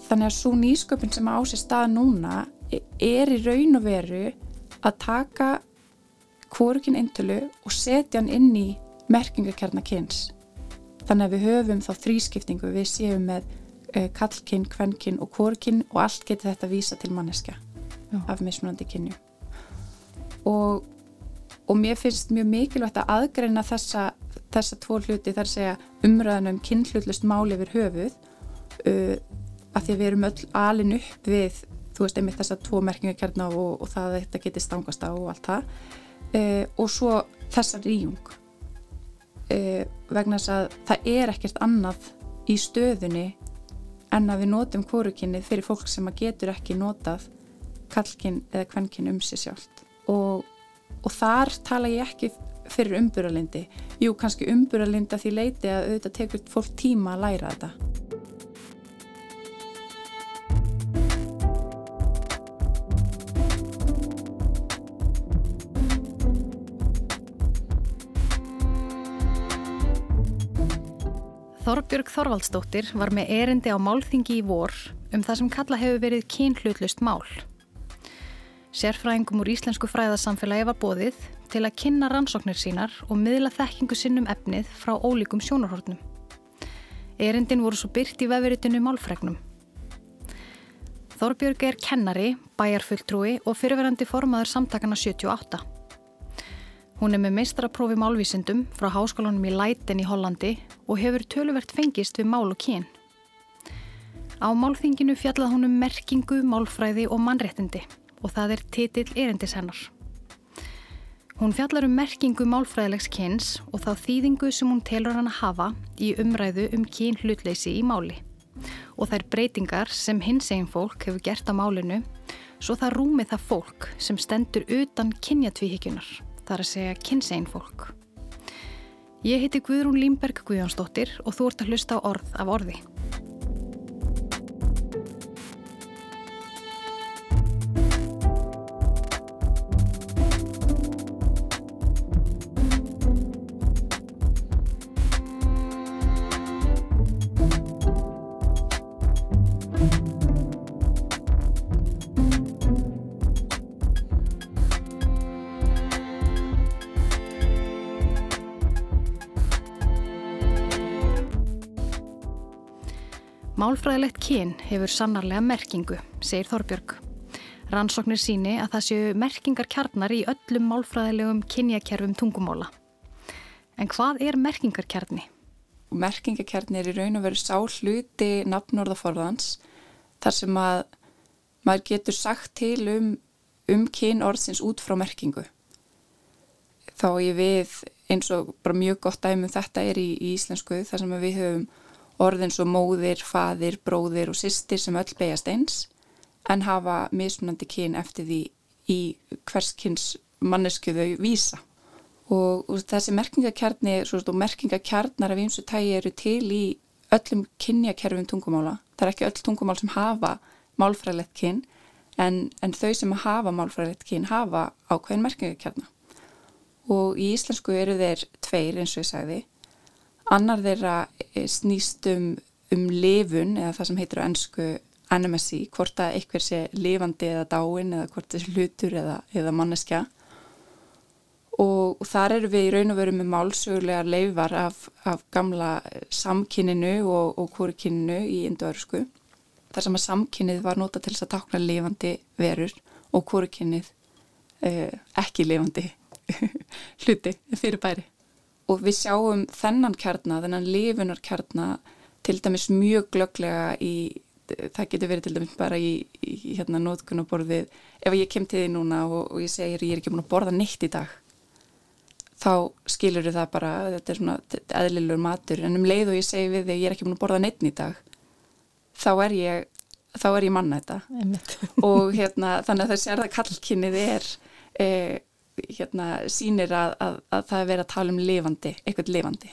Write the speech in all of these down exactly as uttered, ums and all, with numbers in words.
þannig að sú nýsköpun sem á sér stað núna er í raun og veru að taka hvorugkyn eintölu og setja hann inn í merkingarkjarna kyns. Þannig að við höfum þá þrískiptingu, við séum með uh, kallkyn, kvenkyn og hvorugkyn og allt getur þetta vísa til manneskja Já. Af mismunandi kynju. Og, og mér finnst mjög mikilvægt að aðgreina þessa, þessa tvo hluti, þar að segja umræðan um kynhlutlust mál yfir höfuð, uh, af því að við erum öll alin upp við, þú veist, einmitt þessa tvo merkingarkjarna og, og það að þetta geti stangast á og allt það, uh, og svo þessa rýjung. Uh, vegna þess að það er ekkert annað í stöðunni en að við notum hvorugkynnið fyrir fólk sem að getur ekki notað kallkyn eða kvenkyn um sig sjálft og, og þar tala ég ekki fyrir umburðarlyndi. Jú, kannski umburðarlyndi að því leyti að auðvitað tekur fólk tíma að læra þetta. Þorbjörg Þorvaldsdóttir var með erindi á málþingi í vor um það sem kallað hefur verið kynhlutlust mál. Sérfræðingum úr íslensku fræðasamfélagi var boðið til að kynna rannsóknir sínar og miðla þekkingu sinnum efnið frá ólíkum sjónarhornum. Erindin voru svo birt í vefritinu Málfregnum. Þorbjörg er kennari, bæjarfulltrúi og fyrrverandi formaður samtakanna sjötíu og átta. Hún er með meistarapróf í málvísindum frá háskólanum í Leiden í Hollandi og hefur töluvert fengist við mál og kyn. Á málþinginu fjallaði hún um merkingu, málfræði og mannréttindi og það er titill erindis hennar. Hún fjallar um merkingu málfræðilegs kyns og þá þýðingu sem hún telur hana hafa í umræðu um kynhlutleysi í máli og þær breytingar sem hinsegin fólk hefur gert á málinu svo það rúmi það fólk sem stendur utan kynjatvíhyggjunar, þar að segja kynsegin fólk. Ég heiti Guðrún Límberg Guðjónsdóttir og þú ert að hlusta á orð af orði. Málfræðilegt kyn hefur sannarlega merkingu, segir Þorbjörg. Rannsóknir sýni að það séu merkingarkjarnar í öllum málfræðilegum kynjakerfum tungumála. En hvað er merkingarkjarni? Merkingarkjarni er í raun og veru sá hluti nafnorðaforðans þar sem að maður getur sagt til um, um kyn orðsins út frá merkingu. Þá ég við eins og bara mjög gott dæmi um þetta er í, í íslensku þar sem við höfum orðin svo móðir, faðir, bróðir og systir sem öll beygjast eins en hafa mismunandi kyn eftir því í hvers kyns mannesku þau vísa. Og, og þessi merkingarkjarni og merkingarkjarnar af ýmsu tagi eru til í öllum kynjakerfum tungumála. Það er ekki öll tungumál sem hafa málfræðilegt kyn en, en þau sem hafa málfræðilegt kyn hafa ákveðin merkingarkjarna. Og í íslensku eru þeir tveir eins og ég sagði. Annar þeirra snýst um, um lifun eða það sem heitir á ensku animacy, hvort að einhver sé lifandi eða dáin eða hvort þessi hlutur eða, eða manneskja. Og, og þar eru við í raun og veru með málsögulegar leifar af, af gamla samkyninu og, og hvorugkyninu í indóevrópsku. Þar sem að samkynið var notað til þess að tákna lifandi verur og hvorugkynið eh, ekki lifandi hluti fyrirbæri. Og við sjáum þennan kjarna, þennan lifunarkjarna til dæmis mjög glögglega í, það getur verið til dæmis bara í, í hérna notkun á borðið. Ef ég kem til því núna og, og ég segir ég er ekki búin að borða neitt í dag, þá skilur það bara, þetta er svona eðlilegur matur, en um leið og ég segi við þig ég er ekki búin að borða neitt í dag, þá er ég, þá er ég manna þetta. Og hérna, þannig að það sér að kallkynnið er eh, hérna sýnir að, að, að það er verið að tala um lifandi, eitthvað lifandi.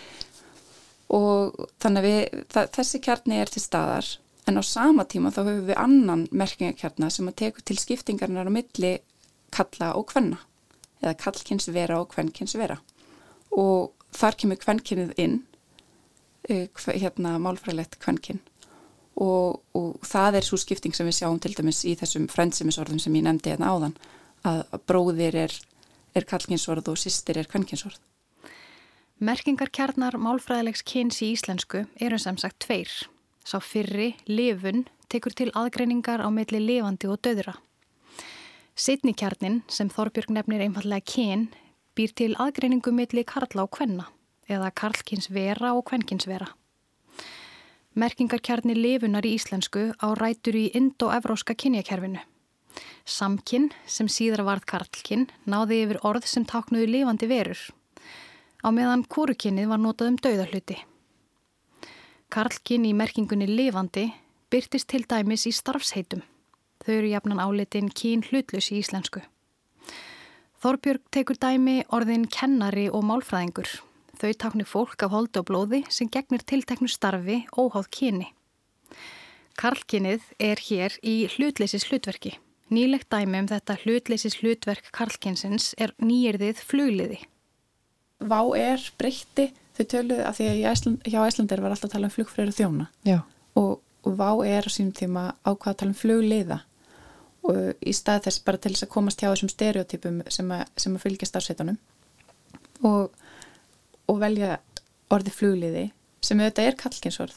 Og þannig að við, það, þessi kjarni er til staðar, en á sama tíma þá höfum við annan merkingarkjarna sem að tekur til skiptingarnar á milli kalla og kvenna, eða kallkyns vera og kvenkyns vera. Og þar kemur kvenkynið inn, hérna málfræðilegt kvenkyn. og, og það er svo skipting sem við sjáum til dæmis í þessum frendsemisorðum sem ég nefndi hérna áðan, að, að bróðir er, er karlkynsorð og systir er kvenkynsorð. Merkingarkjarnar málfræðilegs kyns í íslensku eru sem sagt tveir. Sá fyrri, lifun, tekur til aðgreiningar á milli lifandi og dauðra. Seinni kjarnin, sem Þorbjörg nefnir einfallega kyn, býr til aðgreiningu milli karla og kvenna, eða karlkynsvera og kvenkynsvera. Merkingarkjarni lifunar í íslensku á rætur í indóevróska kynjakerfinu. Samkyn, sem síðar varð karlkyn, náði yfir orð sem táknuðu lifandi verur, á meðan hvorugkynnið var notað um dauðahluti. Karlkyn í merkingunni lifandi birtist til dæmis í starfsheitum. Þau eru jafnan álitin kyn hlutlaus í íslensku. Þorbjörg tekur dæmi orðin kennari og málfræðingur. Þau tákni fólk af holdi og blóði sem gegnir tilteknu starfi óháð kyni. Karlkynið er hér í hlutleysis hlutverki. Nýlegt dæmi um þetta hlutleysis hlutverk karlkynsins er nýyrðið flugliði. Vá er breytti, þau töluðu að því að Æsland, hjá Æslandir var alltaf að tala um flugfreyr og þjóna. Já. Og, og Vá er á sínum tíma ákvað að tala um flugliða og í stað þess bara til þess að komast hjá þessum stereotypum sem að, sem að fylgja starfsveitunum og, og velja orði flugliði sem auðvitað er karlkynsorð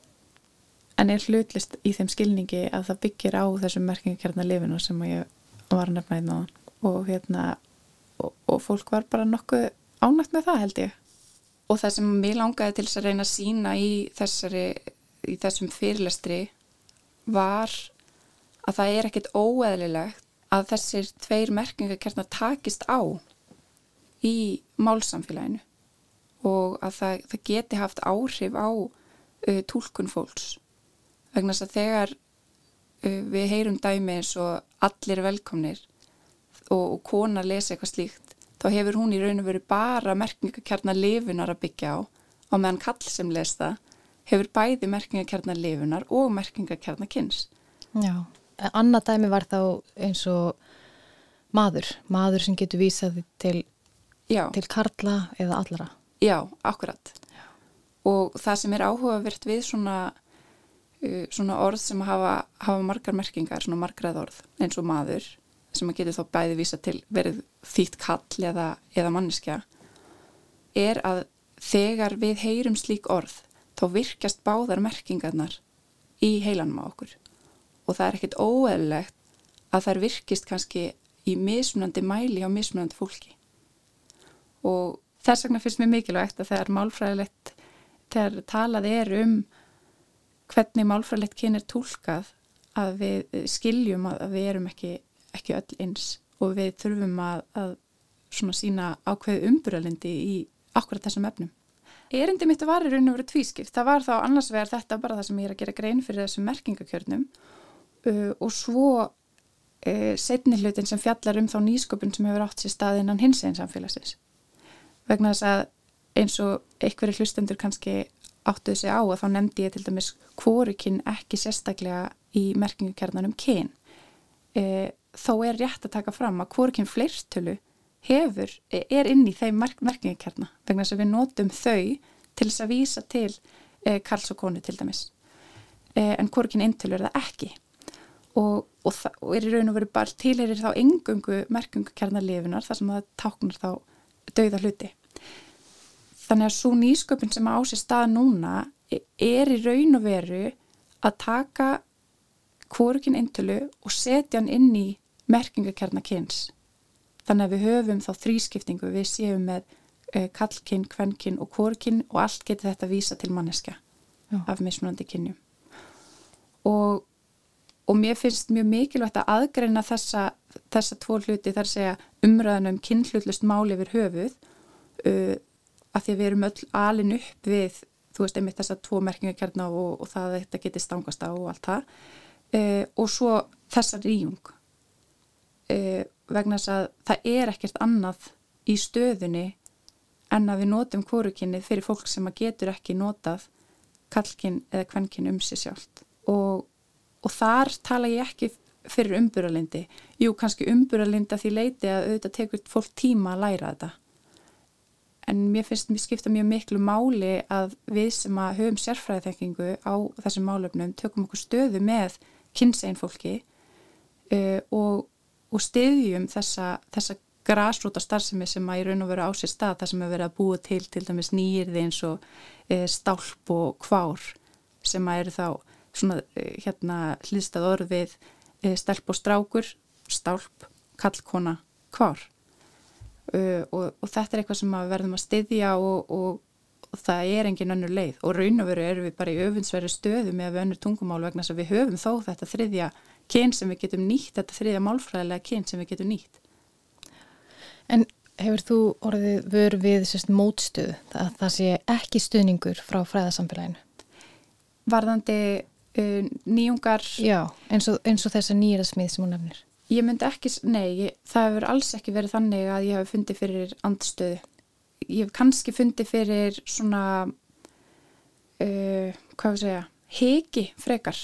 en er hlutlist í þeim skilningi að það byggir á þessum merkingarkjarnar lifinu sem ég var að nefna hérna og hérna og, og fólk var bara nokkuð ánægt með það held ég. Og það sem mér langaði til þess að reyna að sína í, þessari, í þessum fyrirlestri var að það er ekkert óeðlilegt að þessir tveir merkingarkjarnar takist á í málsamfélaginu og að það, það geti haft áhrif á uh, túlkun fólks. Vegna þess að þegar uh, við heyrum dæmi eins og allir velkomnir og, og kona lesa eitthvað slíkt þá hefur hún í raun og veru bara merkingarkjarnar lifunar að byggja á á meðan kall sem les það hefur bæði merkingarkjarnar lifunar og merkingarkjarnar kyns. Já, annað dæmi var þá eins og maður, maður sem getur vísað til, til karla eða allara. Já, akkurat. Já. Og það sem er áhugavert við svona, uh, svona orð sem hafa, hafa margar merkingar, svona margrað orð eins og maður sem að getur þá bæði vísa til verið þýtt kall eða, eða manneskja, er að þegar við heyrum slík orð, þá virkjast báðar merkingarnar í heilanum á okkur. Og það er ekkert óeðlilegt að þær virkist kannski í mismunandi mæli á mismunandi fólki. Og þess vegna finnst mér mikilvægt að þegar málfræðilegt, þegar talað er um hvernig málfræðilegt kyn er túlkað, að við skiljum að, að við erum ekki ekki öll eins og við þurfum að, að svona sína ákveðu umburðarlyndi í akkurat þessum efnum. Erindi mitt var í raun og veru tvískipt. Það var þá annars vegar þetta bara það sem ég er að gera grein fyrir þessum merkingakjörnum uh, og svo uh, seinni hlutin sem fjallar um þá nýsköpun sem hefur átt sér stað innan hinsegin samfélagsins. Vegna þess að eins og einhverjir hlustendur kannski áttuðu sig á að þá nefndi ég til dæmis hvorugkyn ekki sérstaklega í merkingakjörnanum kyn. Uh, þó er rétt að taka fram að hvorugkyn fleirtölu hefur, er inn í þeim merk, merkingakjarna vegna þess að við notum þau til þess að vísa til eh, karls og konu til dæmis. Eh, en hvorugkyn eintölu er það ekki. Og, og, það, og er í raun og veru bara tilheyrir þá eingöngu merkingakjarnar lifunar þar sem það táknar þá dauða hluti. Þannig að svo nýsköpun sem á sér stað núna er í raun og veru að taka hvorugkyn eintölu og setja hann inn í merkingakjarnar kyns. Þannig að við höfum þá þrískiptingu, við séum með uh, kallkyn, kvenkyn og hvorugkyn og allt getur þetta vísa til manneskja Já. Af mismunandi kynjum. Og, og mér finnst mjög mikilvægt að aðgreina þessa, þessa tvo hluti, þar að segja umræðan um kynhlutlust mál yfir höfuð, uh, af því að við erum öll alin upp við, þú veist, einmitt þessa tvo merkingakjarnar og, og það að þetta geti stangast á og allt það, uh, og svo þessa rýjung. Uh, vegna þess að það er ekkert annað í stöðunni en að við notum hvorugkynnið fyrir fólk sem að getur ekki notað kallkyn eða kvenkyn um sig sjálft og, og þar tala ég ekki fyrir umburðarlyndi. Jú, kannski umburðarlyndi að því leiti að auðvitað tekur fólk tíma að læra þetta en mér finnst mér skipta mjög miklu máli að við sem að höfum sérfræðiþekkingu á þessum málefnum tökum okkur stöðu með kynsegin fólki uh, og, og styðjum þessa, þessa grasróta starfsemi sem að í raun og veru á sér stað þar sem er verið að búa til til dæmis nýyrði eins og uh, stálp og kvár sem að eru þá svona uh, hérna hlýðstað orð við uh, stelp og strákur, stálp, kallkona, kvár. Uh, og, og þetta er eitthvað sem við verðum að styðja og, og, og það er engin önnur leið og raun og veru erum við bara í öfundsverðu stöðu með önnur tungumál vegna þess að við höfum þó þetta þriðja kyn sem við getum nýtt, þetta þriðja málfræðilega kyn sem við getum nýtt. En hefur þú orðið vör við sérst mótstöð að það sé ekki stuðningur frá fræðasamfélaginu? Varðandi uh, nýjungar? Já, eins og, eins og þessa nýjirðasmið sem hún nefnir. Ég myndi ekki, nei, ég, það hefur alls ekki verið þannig að ég hef fundið fyrir andstöðu. Ég hef kannski fundið fyrir svona, uh, hvað við segja, hiki frekar.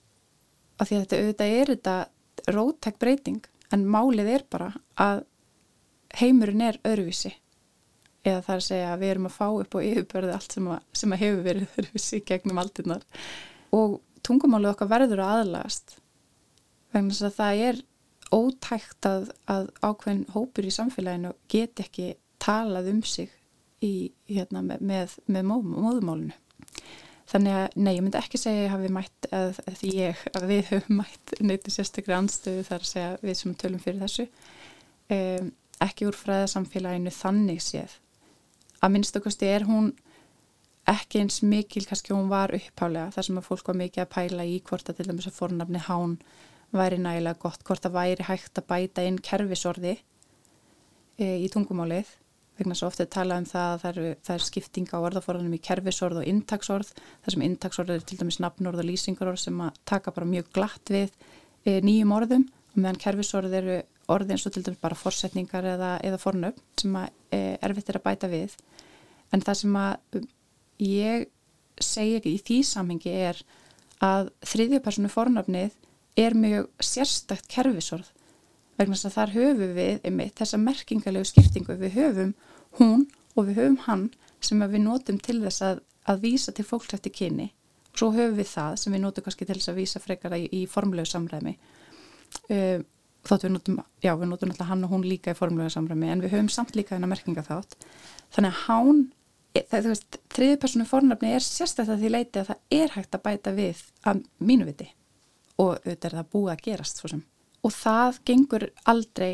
Af því að þetta auðvitað er þetta róttæk breyting, en málið er bara að heimurinn er öðruvísi. Eða það er að segja að við erum að fá upp og yfirbörði allt sem að, sem að hefur verið öðruvísi gegnum aldirnar. Og tungumálið okkar verður að aðlagast. Vegna þess að það er ótækt að, að ákveðin hópur í samfélaginu get ekki talað um sig í, hérna, með, með, með móð, móðumálinu. Þannig að, nei, ég myndi ekki segja að ég hafi mætt, að, að ég, að við höfum mætt neitt í sérstakri andstöðu þar að segja við sem tölum fyrir þessu. Um, ekki úr fræðasamfélaginu þannig séð. Að minnstakosti er hún ekki eins mikil, kannski hún var upphálega, þar sem að fólk var mikið að pæla í hvort að til dæmis að fornafni hán væri nægilega gott, hvort að væri hægt að bæta inn kerfisorði e, í tungumálið, vegna svo ofta tala um það að það er, það er skipting á orðaforðanum í kerfisorð og inntaksorð, þar sem inntaksorð er til dæmis nafnorð og lýsingarorð sem að taka bara mjög glatt við e, nýjum orðum, og meðan kerfisorð eru orði eins og til dæmis bara forsetningar eða, eða fornöfn sem að e, erfitt er að bæta við. En það sem að ég segi ekki í því samhengi er að þriðju persónu fornöfnið er mjög sérstakt kerfisorð vegna þess að þar höfum við einmitt þessa merkingalegu skiptingu. Við höfum hún og við höfum hann sem við notum til þess að, að vísa til fólks eftir kyni og svo höfum við það sem við notum kannski til þess að vísa frekara í, í formlegu samræmi. Uh, þótt við notum, já við notum alltaf hann og hún líka í formlega samræmi en við höfum samt líka þennan merkinga þátt. Þannig að hán, það, þú veist, þriðju persónu fornafni er sérstaklega því leiti að það er hægt að bæta við að mínu viti og auðvitað er það búið að gerast svo sem. Og það gengur aldrei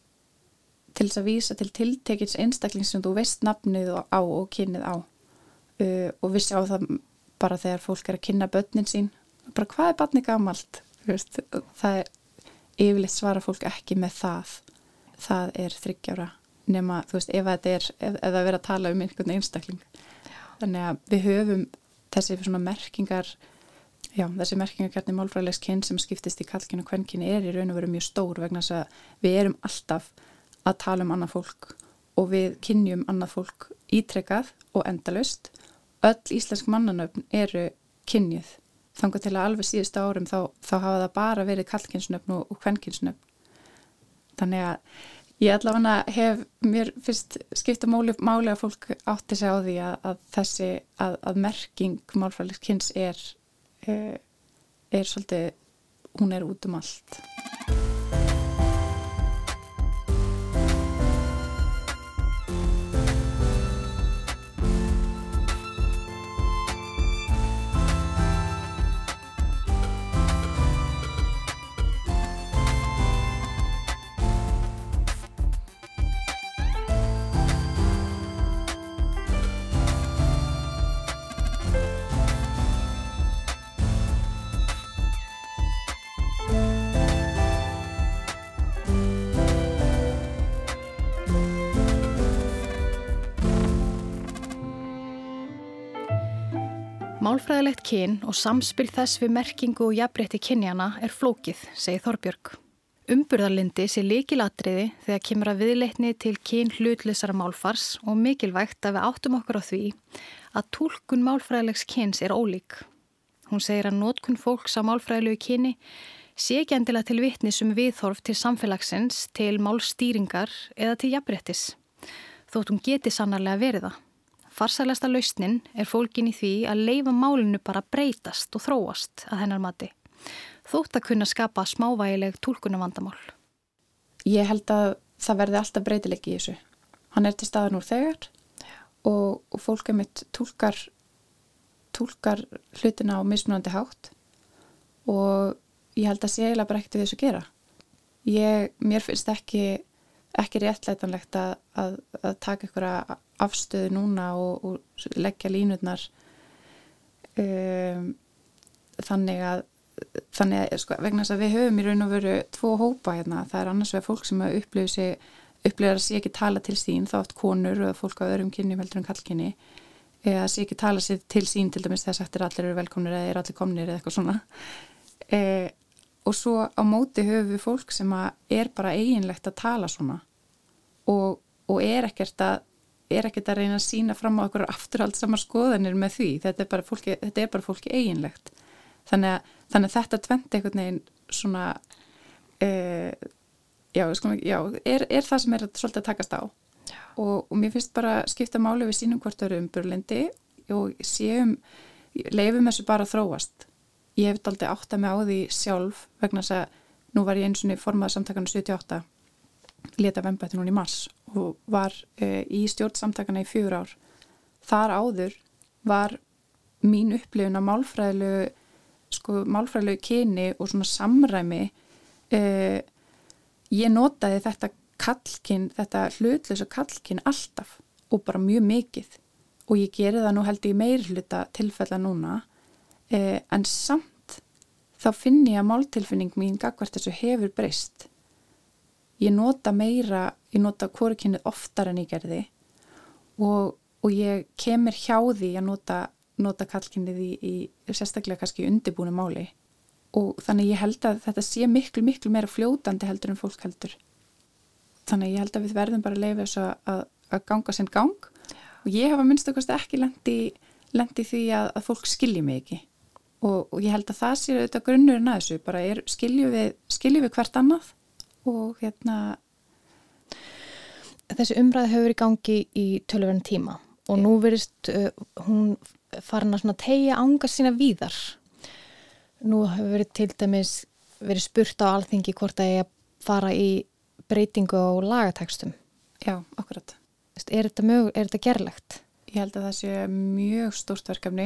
til þess að vísa til tiltekins einstaklings sem þú veist nafnið á og kynið á. Uh, og við sjáum það bara þegar fólk er að kynna börnin sín, bara hvað er barnið gamalt? Þú veist, það er yfirleitt svara fólk ekki með það. Það er þriggja ára nema, þú veist, ef þetta er, ef, ef það er að tala um einhvern einstakling. Já. Þannig að við höfum þessi svona merkingar, já, þessi merkingarkjarni málfræðilegs kyn sem skiptist í karlkyn og kvenkyn er í raun og veru mjög stór vegna þess að við erum alltaf að tala um annað fólk og við kynjum annað fólk ítrekkað og endalaust. Öll íslensk mannanöfn eru kynjuð. Þangað til að alveg síðustu árum þá, þá hafa það bara verið karlkynsnöfn og, og kvenkynsnöfn. Þannig að ég allavega hef mér fyrst skipta máli, máli að fólk átti sig á því að, að þessi að, að merking málfræðilegs kyns er, er, er svolítið, hún er út um allt. Málfræðilegt kyn og samspil þess við merkingu og jafnrétti kynjana er flókið, segir Þorbjörg. Umburðarlyndi sé lykilatriði þegar kemur að viðleitni til kyn hlutlausara málfars og mikilvægt að við áttum okkur á því að túlkun málfræðilegs kyns er ólík. Hún segir að notkun fólks á málfræðilegu kyni sé ekki endilega til vitnis um viðhorf til samfélagsins, til málstýringar eða til jafnréttis. þótt hún geti sannarlega verið það. Farsælasta lausnin er fólkin í því að leyfa málinu bara breytast og þróast að hennar mati. Þótt að kunna skapa smávægileg túlkunarvandamál. Ég held að það verði alltaf breytileiki í þessu. Hann er til staðar nú þegar og, og fólk er mitt túlkar, túlkar hlutina á mismunandi hátt og ég held að sé eiginlega bara ekkert við þessu að gera. Ég, mér finnst ekki, ekki réttlætanlegt að, að, að taka einhverja afstöðu núna og, og leggja línurnar um, þannig að þannig að sko, vegna þess að við höfum í raun og veru tvo hópa hérna. Það er annars vegar fólk sem upplifir sig upplifir að sé ekki tala til sín, þá oft konur og fólk á öðrum kynjum heldur en karlkyni eða sé ekki tala sér til sín til dæmis þegar sagt er allir eru velkomnir eða er allir komnir eða eitthvað svona e, og svo á móti höfum við fólk sem að er bara eiginlegt að tala svona og, og er ekkert að er ekkert að reyna að sína fram á okkur afturhaldsamar skoðanir með því, þetta er bara fólki, þetta er bara fólki eiginlegt þannig að, þannig að þetta tvent einhvern veginn svona e, Já, sko, já er, er það sem er svolítið að takast á og, og mér finnst bara skipta máli við sínum hvort öru umburlendi og séum, leifum þessu bara að þróast. Ég hef aldrei áttað mig á því sjálf vegna þess að nú var ég einu sinni formaður samtakana sjötíu og átta, leta af embætti núna í mars og var uh, í stjórn samtakana í fjögur ár. Þar áður var mín upplifun á málfræðilegu, sko, málfræðilegu kyni og svona samræmi uh, Ég notaði þetta kallkyn, þetta hlutlausa kallkyn alltaf og bara mjög mikið og ég geri það nú held ég meiri hluta tilfella núna eh, en samt þá finn ég að máltilfinning mín gagnvart þessu hefur breyst. Ég nota meira, ég nota hvorugkynnið oftar en ég gerði og, og ég kemur hjá því að nota, nota kallkynnið í, í sérstaklega kannski undirbúnu máli. Og þannig ég held að þetta sé miklu, miklu meira fljótandi heldur en fólk heldur. Þannig ég held að við verðum bara að leyfa þess að, að ganga sinn gang. Og ég hafa minnst okkar ekki lendi, lendi því að, að fólk skilji mig ekki. Og, og ég held að það sé auðvitað grunnurinn að þessu. Bara er, skiljum við, skiljum við hvert annað. Og hérna... Þessi umræði hefur í gangi í töluverðan tíma. Og nú verist uh, hún farin að svona teygja anga sína víðar. Nú hefur verið til dæmis verið spurt á Alþingi hvort að ég fara í breytingu á lagatekstum. Já, akkurat. Er þetta, mög, er þetta gerlegt? Ég held að það sé mjög stórt verkefni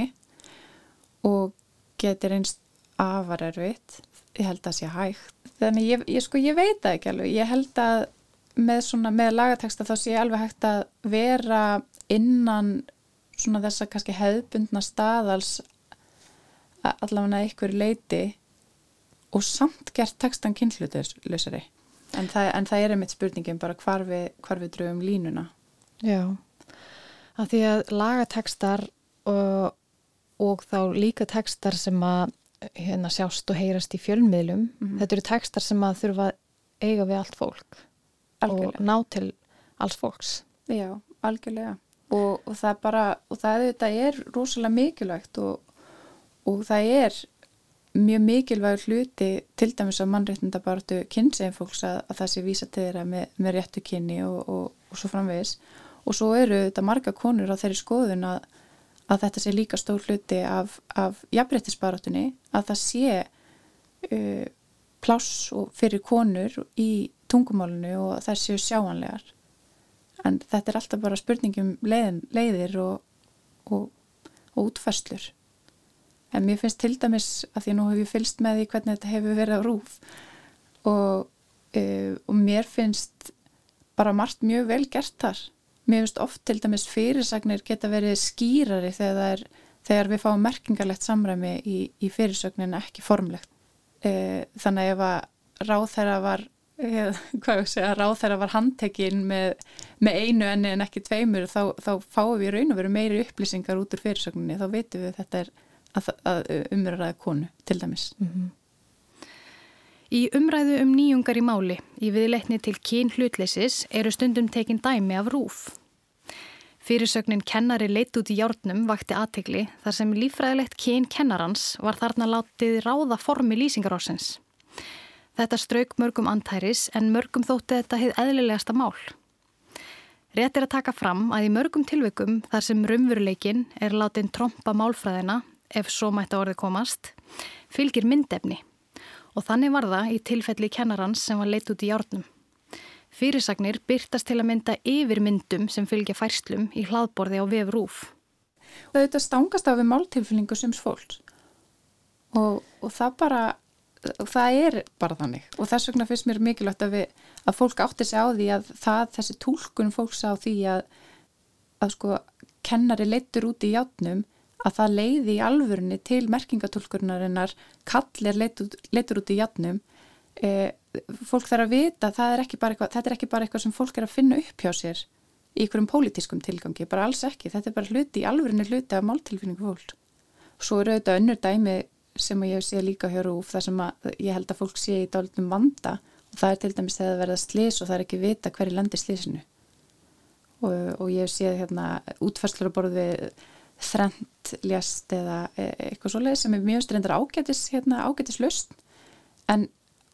og getur einst afar erfitt. Ég held að það sé hægt. Þannig ég, ég, sko, ég veit það ekki alveg. Ég held að með, svona, með lagateksta þá sé alveg hægt að vera innan svona þessa kannski hefðbundna staðals allavega einhver leiti og samt gert textan kynhlutlausari. En það, en það er einmitt spurningin bara hvar við, hvar við drögum línuna. Já, af því að lagatextar og, og þá líka textar sem að hérna, sjást og heyrast í fjölmiðlum, mm-hmm. þetta eru textar sem að þurfa að eiga við allt fólk algjörlega. Og ná til alls fólks. Já, algjörlega. Og, og það bara, og það þetta er rosalega mikilvægt og Og það er mjög mikilvægur hluti til dæmis að mannréttindabaráttu kynsegin fólks að, að það sé vísa til þeirra með, með réttu kynni og, og, og svo framvegis. Og svo eru þetta marga konur á þeirri skoðun að, að þetta sé líka stór hluti af, af jafnréttisbaráttunni, að það sé uh, pláss fyrir konur í tungumálinu og það séu sjáanlegar. En þetta er alltaf bara spurningum leiðin, leiðir og, og, og útfærslur. En mér finnst til dæmis, að því nú hef ég fylgst með því hvernig þetta hefur verið á RÚV og, uh, og mér finnst bara margt mjög vel gert þar. Mér finnst oft til dæmis fyrirsagnir geta verið skýrari þegar, þegar við fáum merkingarlegt samræmi í, í fyrirsögnin ekki formlegt. Uh, þannig ef að ráðherra var, uh, hvað ég segja, ráðherra var handtekinn með, með einu enni en ekki tveimur, þá, þá fáum við raun og veru meiri upplýsingar út úr fyrirsögninni, þá vitum við þetta er að, að umræða konu til dæmis. Mm-hmm. Í umræðu um nýjungar í máli í viðleitni til kynhlutleysis eru stundum tekin dæmi af RÚV. Fyrirsögnin kennari leitt út í járnum vakti athygli þar sem líffræðilegt kyn kennarans var þarna látið ráða formi lýsingarársins. Þetta strauk mörgum andhæris en mörgum þótti þetta hið eðlilegasta mál. Rétt er að taka fram að í mörgum tilvikum þar sem raunveruleikinn er látin trompa málfræðina, ef svo mætti orðið komast, fylgir myndefni og þannig var það í tilfelli kennarans sem var leitt út í járnum. Fyrirsagnir birtast til að mynda yfir myndum sem fylgja færslum í hlaðborði á vef RÚV. Og þetta stangast af við máltilfinningu sums fólks og, og það bara, og það er bara þannig og þess vegna finnst mér mikilvægt að, við, að fólk átti sig á því að það, þessi túlkun fólks á því að, að sko kennari leittur út í járnum að það leiði í alvörunni til merkingatúlkunarinnar kallir leittur út í járnum. E, fólk þarf að vita að það er ekki bara eitthvað, þetta er ekki bara eitthvað sem fólk er að finna upp hjá sér í einhverjum pólitískum tilgangi, bara alls ekki. Þetta er bara hluti, í alvörunni hluti af máltilfinningu fólk. Svo eru auðvitað önnur dæmi sem ég sé líka hjá RÚV þar sem að ég held að fólk sé í dálítum vanda og það er til dæmis þegar það verða slys og það er ekki vita hverju lendir slysinu. Og, og ég sé hérna útfærslur á borð við þrennt lést eða eitthvað svoleið sem er mjög strendar ágætis, hérna, ágætis lausn en,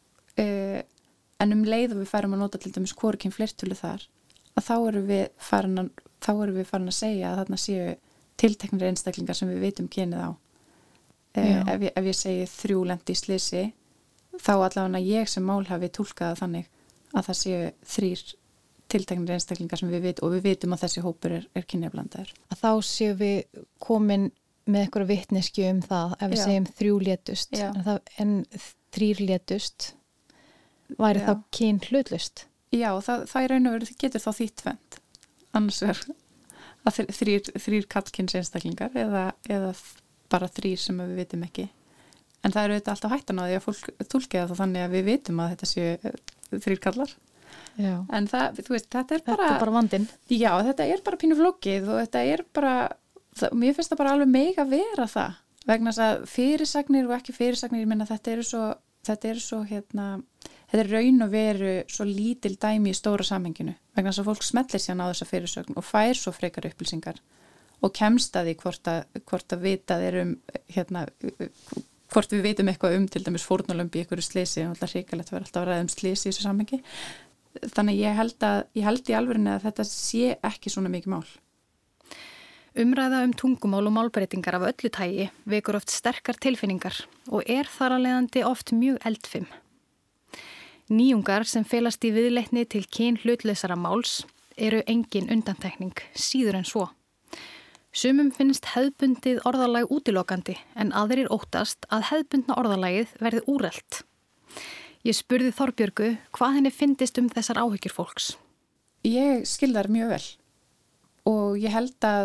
uh, en um leið og við færum að nota til dæmis hvorkinn fleirtölu þar að þá erum við farin að, þá erum við farin að segja að þarna séu tilteknir einstaklingar sem við vitum kynið á. Uh, ef, ég, ef ég segi þrjú lendi í slysi þá allavega ég sem mál hafi túlkað þannig að það séu þrýr tilteknir einstaklingar sem við vitum og við vitum að þessi hópur er, er kynjablandaður. Að þá séu við komin með eitthvað vitneskju um það ef við Já. segjum þrjú létust en, það, en þrýr létust væri Já. þá kyn hlutlust. Já, það, það er raun og veru getur þá þýtt tvennt. Annars er að þrýr, þrýr kallkyns einstaklingar eða, eða bara þrýr sem við vitum ekki. En það eru auðvitað alltaf hættan á því að fólk túlkiða það þannig að við vitum að þetta séu þrýr kallar. Já. En það, þú veist, þetta er bara... Þetta er bara vandinn. Já, þetta er bara pínu flókið og þetta er bara... Það, mér finnst það bara alveg mega vera það. Vegna þess að fyrirsagnir og ekki fyrirsagnir, ég minna þetta eru svo... Þetta eru svo, hérna... Þetta er raun og veru svo lítil dæmi í stóra samhenginu. Vegna þess að fólk smellir sér á þessa fyrirsögn og fær svo frekar upplýsingar og kemst að því hvort að, hvort að vitað er um, hérna... Hvort við vitum eitthvað um til dæmis fórnarlömb í einhverju slisi. Það er alltaf hrikalegt að vera alltaf að ræða um slisi í þessu samhengi. Þannig ég held að ég held í alvörinu að þetta sé ekki svona mikið mál. Umræða um tungumál og málbreytingar af öllu tægi vekur oft sterkar tilfinningar og er þar að leiðandi oft mjög eldfim. Nýjungar sem felast í viðleitni til kyn hlutlausara máls eru engin undantekning, síður en svo. Sumum finnst hefðbundið orðalag útilokandi en aðrir óttast að hefðbundna orðalagið verði úrelt. Ég spurði Þorbjörgu hvað henni fyndist um þessar áhyggjur fólks. Ég skil þar mjög vel og ég held að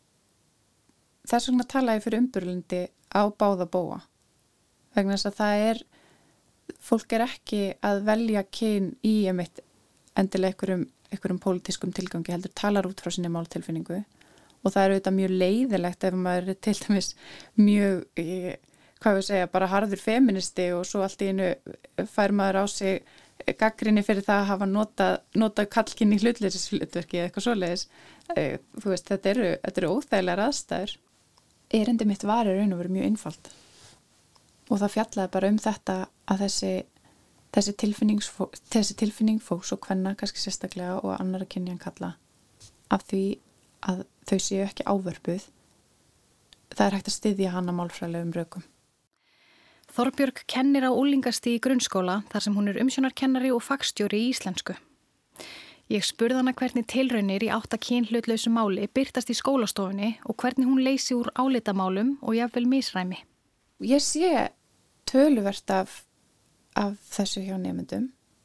þess vegna tala ég fyrir umburlindi á báða bóa. Vegna þess að það er, fólk er ekki að velja kyn í einmitt endilega einhverjum, einhverjum pólitískum tilgangi heldur talar út frá sinni máltilfinningu og það er auðvitað mjög leiðilegt ef maður er til dæmis mjög... Ég, hvað við segja, bara harður feministi og svo allt í einu fær maður á sig gagnrýni fyrir það að hafa notað, notað kallkynni hlutleysishlutverki eða eitthvað svoleiðis. Þú veist, þetta eru, þetta eru óþægilegar aðstæður. Erindi mitt var í raun og veru mjög einfalt. Og það fjallaði bara um þetta að þessi, þessi, þessi tilfinning fólks og kvenna, kannski sérstaklega og annara kynjan kalla, af því að þau séu ekki ávörpuð, það er hægt að styðja hana málfræðilegum rökum. Þorbjörg kennir á úlingasti í grunnskóla þar sem hún er umsjónarkennari og fagstjóri í íslensku. Ég spurði hana hvernig tilraunir í átta kynhlutlausu máli birtast í skólastofunni og hvernig hún leysi úr álitamálum og jafnvel misræmi. Ég sé töluvert af, af þessu hjá nemendum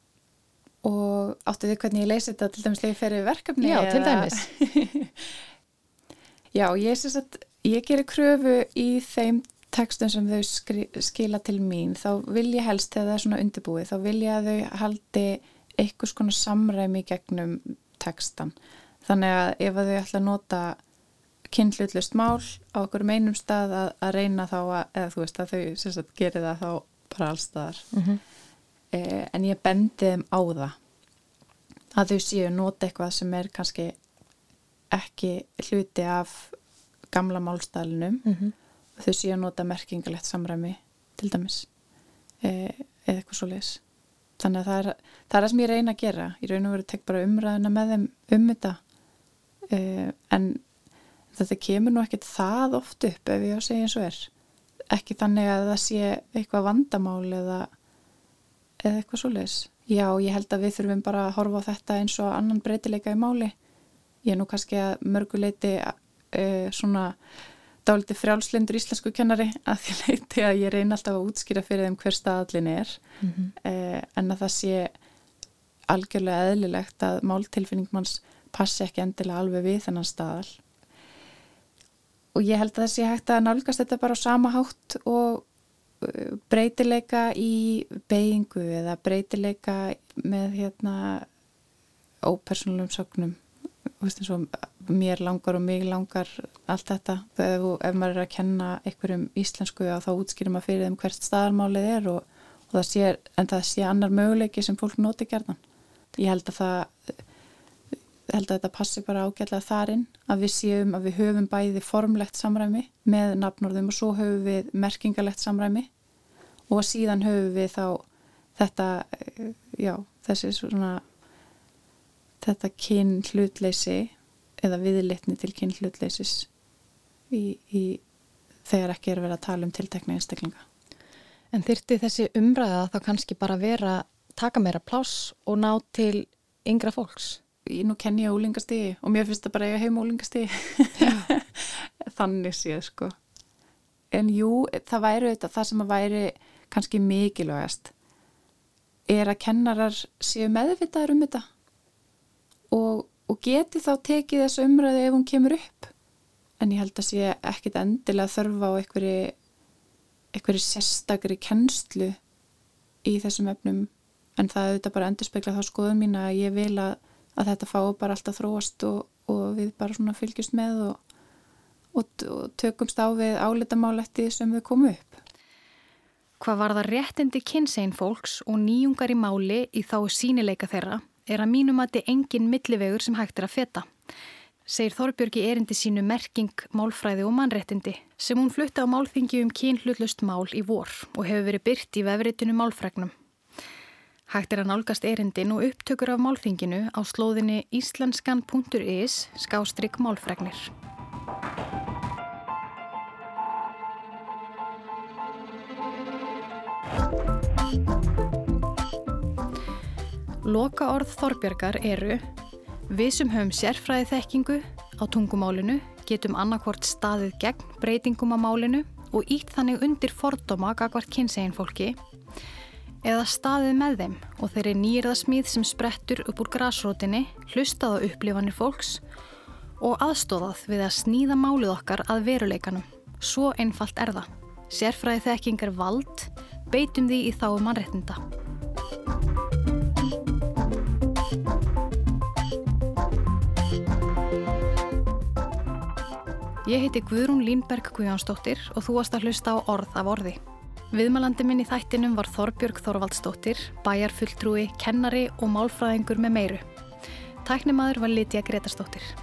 og áttu þið hvernig ég leysi þetta til dæmis þegar ég fer í verkefni? Já, til dæmis. Já, ég sé að ég gerir kröfu í þeim textum sem þau skri, skila til mín, þá vil ég helst þegar það er svona undirbúið, þá vil ég að þau haldi einhvers konar samræmi gegnum textan. Þannig að ef að þau ætla að nota kynhlutlaust mál á okkur einum stað að, að reyna þá að, eða þú veist að þau sem sagt gerir það þá bara alls staðar. Mm-hmm. eh, en ég bendi þeim á það að þau séu nota eitthvað sem er kannski ekki hluti af gamla málstæðlinum. Mm-hmm. Þau séu að nota merkingalegt samræmi til dæmis e, eða eitthvað svoleiðis. Þannig að það er, það er það sem ég reyna að gera. Ég raun og veru tek bara umræðuna með þeim um þetta uh, en þetta kemur nú ekkert það oft upp ef ég á að segja eins og er. Ekki þannig að það sé eitthvað vandamál eða, eða eitthvað svoleiðis. Já, ég held að við þurfum bara að horfa á þetta eins og annan breytileika í máli. Ég er nú kannski að mörguleiti uh, svona dálítið frjálslindur íslensku kennari að því leiti að ég reyna alltaf að útskýra fyrir þeim hver staðallin er. Mm-hmm. uh, en að það sé algjörlega eðlilegt að máltilfinning manns passi ekki endilega alveg við þennan staðal. Og ég held að það sé hægt að nálgast þetta bara á sama hátt og breytileika í beygingu eða breytileika með hérna ópersónulegum sögnum. Þú veist eins og mér langar og mig langar allt þetta. Ef, ef maður er að kenna einhverjum íslensku þá útskýrir maður fyrir þeim hvert staðarmálið er og, og það sé, en það sé annar möguleiki sem fólk noti gjarnan. Ég held að það held að þetta passi bara ágætlega þarinn að við séum að við höfum bæði formlegt samræmi með nafnorðum og svo höfum við merkingalegt samræmi og síðan höfum við þá þetta, já, þessi svona þetta kynhlutleysi eða viðleitni til kynhlutleysis í, í þegar ekki er verið að tala um tiltekna einstaklinga. En þyrfti þessi umræða þá kannski bara vera taka meira pláss og ná til yngra fólks? Ég nú kenni ég úlingastigi og mér finnst það bara að ég heim úlingastigi þannig séð sko en jú, það væri auðvitað það sem að væri kannski mikilvægast er að kennarar séu meðvitaðar um þetta og, og geti þá tekið þessu umræðu ef hún kemur upp en ég held að sé ekkit endilega þörfa á einhverju einhverju sérstakri kennslu í þessum efnum en það auðvitað bara endurspegla þá skoðun mín að ég vil að að þetta fái bara alltaf þróast og, og við bara svona fylgjumst með og, og, og tökumst á við álitamáletti sem við komum upp. Hvað varðar réttindi kynsegin fólks og nýjungar í máli í þá sýnileika þeirra er að mínum að þetta engin millivegur sem hægt er að feta. Segir Þorbjörg í erindi sínu merking, málfræði og mannréttindi sem hún flutti á málþingi um kynhlutlaust mál í vor og hefur verið birt í vefritinu Málfrægnum. Hægt er að nálgast erindin og upptökur af málþinginu á slóðinni íslenskan punktur is skástrygg málfrægnir. Loka orð Þorbjörgar eru: við sem höfum sérfræði þekkingu á tungumálinu getum annarkvort staðið gegn breytingum á málinu og ýtt þannig undir fordóma gagnvart kynsegin fólki eða staðið með þeim og þeirri nýyrðasmíð sem sprettur upp úr grasrótinni, hlustað á upplifanir fólks og aðstóðað við að sníða málið okkar að veruleikanum. Svo einfalt er það. Sérfræði þekking er vald, beitum því í þágu mannréttinda. Ég heiti Guðrún Línberg Guðjónsdóttir og þú varst að hlusta á Orð af orði. Viðmælandi minn í þættinum var Þorbjörg Þorvaldsdóttir, bæjarfulltrúi, kennari og málfræðingur með meiru. Tæknimaður var Lydía Gretarsdóttir.